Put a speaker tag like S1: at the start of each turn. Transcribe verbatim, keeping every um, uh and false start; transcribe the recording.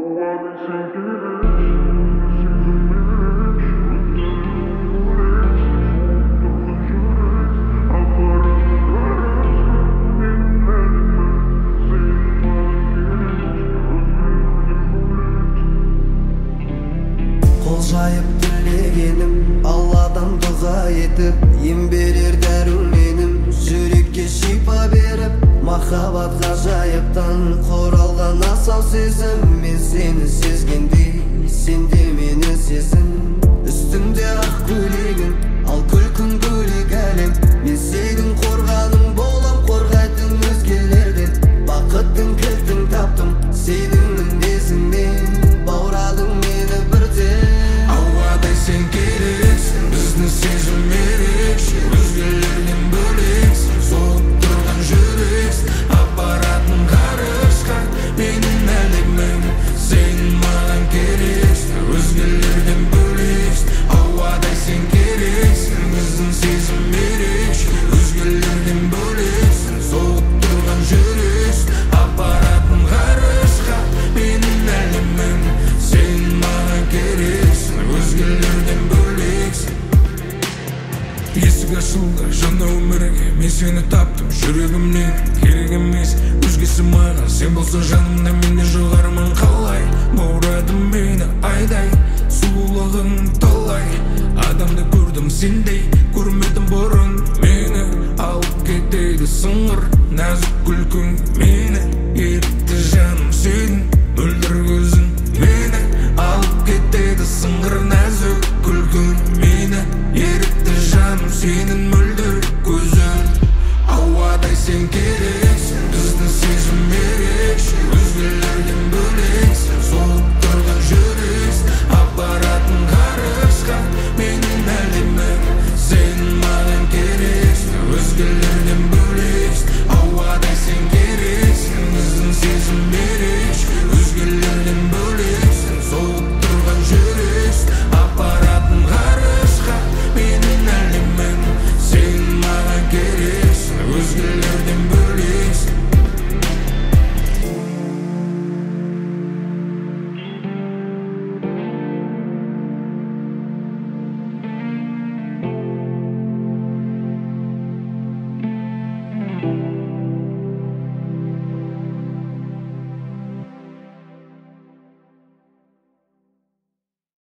S1: Жайып тілегенім Алладан дұға етіп, ем берер дәруменім, жүрекке шипа беріп, махаббат ғажайыптан құралған асау сезім. Мен сені сезгендей, сен де мені сезін. Үстімде ақ көйлегің, ал күлкің бөлек әлем. Мен сенің қорғаның болам, қорғайтын өзгелерден. Бақыттың кілтін таптым, сенің мінезіңмен баурадың мені бірден.
S2: Сен керексің, біздің сезім ерекше, өзгелерден бөлексің, соғып тұрған жүрексің, апаратын ғарышқа менің әлемім. Сен маған керексің, өзгелерден бөлексің, ауадай сен керексің, біздің сезім ерекше, өзгелерден бөлексің, соғып тұрған жүрексің, апаратын ғарышқа менің әлемім. Сен маған керексің, өзгелерден бөлексің. Есік ашылды жаңа өмірге, мен сені таптым, жүрегімнен керек емес өзгесі маған. Сен болсаң